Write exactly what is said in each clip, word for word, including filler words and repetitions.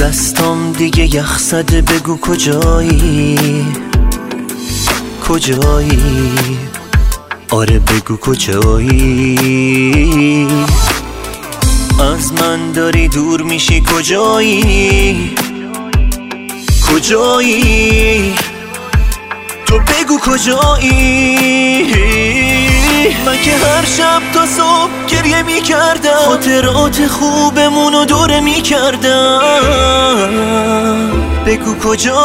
دستام دیگه یخ زده، بگو کجایی کجایی، آره بگو کجایی. از من داری دور میشی، کجایی کجایی، تو بگو کجایی. من که هر شب تا صبح گریه میکردم، خاطرات خوبمونو دوره میکردم، بگو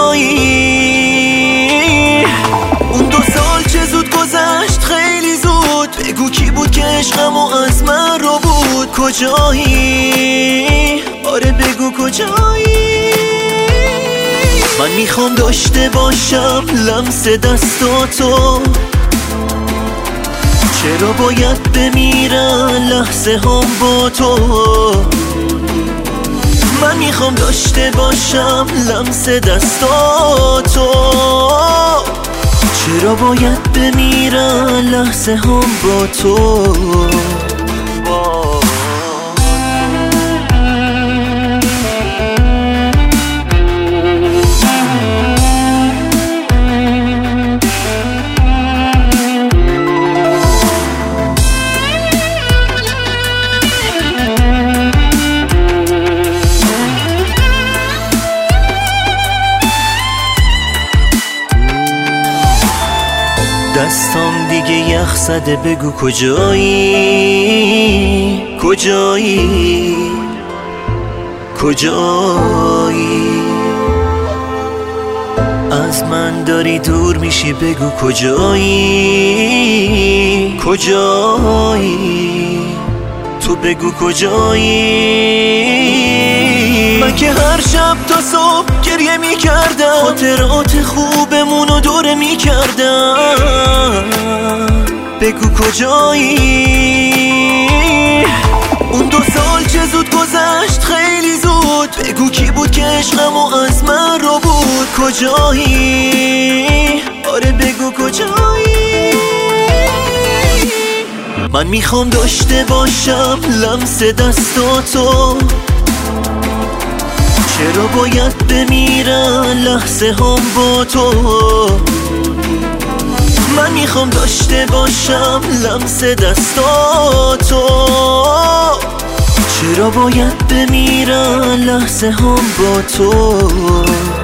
کجایی. اون دو سال چه زود گذشت، خیلی زود، بگو کی بود که عشقمو از من رو بود. کجایی، آره بگو کجایی. من میخوام داشته باشم لمس دستاتو، چرا باید بمیرم لحظه هم با تو. من میخوام داشته باشم لمس دستاتو، چرا باید بمیرم لحظه هم با تو. دستام دیگه یخ زده، بگو کجایی کجایی کجایی. از من داری دور میشی، بگو کجایی کجایی، تو بگو کجایی. من که هر شب تا صبح گریه میکردم، خاطرات خوبمونو دوره میکردم، بگو کجایی. اون دو سال چه زود گذشت، خیلی زود، بگو کی بود که عشقمو از من رو بود. کجایی، آره بگو کجایی. من میخوام داشته باشم لمس دستاتو، چرا باید بمیرم لحظه هم با تو. من میخوام داشته باشم لمس دستاتو، چرا باید بمیرم لحظه هم با تو.